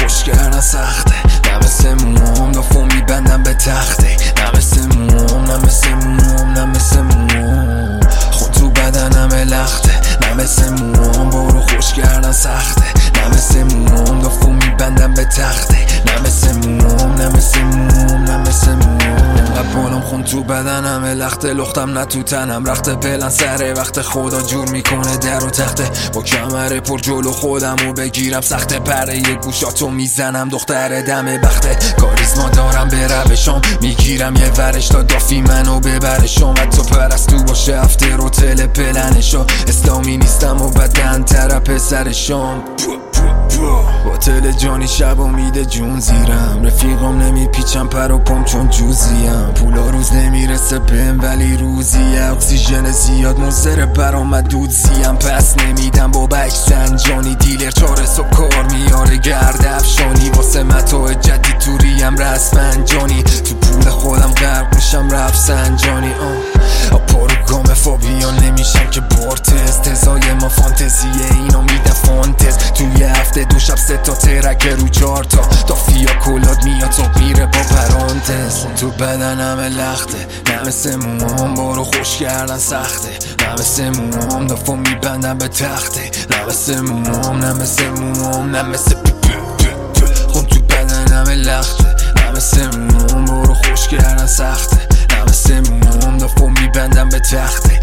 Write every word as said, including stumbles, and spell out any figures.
خوش کردن سخته، نه مثل موم دافو میبندم به تخته، نه مثل موم نه مثل موم نه مثل موم خون تو بدنم لخته، نه مثل موم برو خوش کردن سخته، نه مثل موم دافو میبندم به تخته، نه مثل موم نه مثل موم نه مثل موم بالام خون تو بدنم لخته، لختم نه تو تنم رخته، پلن سره وقت خدا جور میکنه در و تخته، با کمره پر جلو خودمو بگیرم سخته، پره یه گوشاتو میزنم دختر دم بخته، کاریزما دارم به روشام میگیرم یه ورش تا دافی منو ببرشم، حتی پرستو باشه هفته رو تل پلنشا، اسلامی نیستم و بدن طرف پسرشام، با تل جانی شب و میده جون زیرم، رفیقام نمیپیچم پر و پام چون جوزیم، پولا روز نمیرسه بهم ولی روزی اکسیژن زیاد مزره برام دود زیم، پس نمیدم با بک سنجانی، دیلر چاره صبح کار میاره گرد افشانی، واسه متاع جدید توریم رسمنجانی، تو پول خودم غرق میشم رفت سنجانی، آه پارو گام فابیا نمیشم که بارتز، تزای ما فانتزیه اینو میده فانتز، توی هفته دو شب سه تا ترک رو چارتا، تا فیا کلاد میاد صبح میره با پرانتز، تو بدنم لخته، نه مثل موم برو خوش کردن سخته، نه مثل موم دافو میبندم به تخته، نه مثل موم نه مثل موم نه مثل خون تو بدنم لخته، نه مثل موم برو خوش کردن سخته، نه مثل موم دافو میبندم به تخته.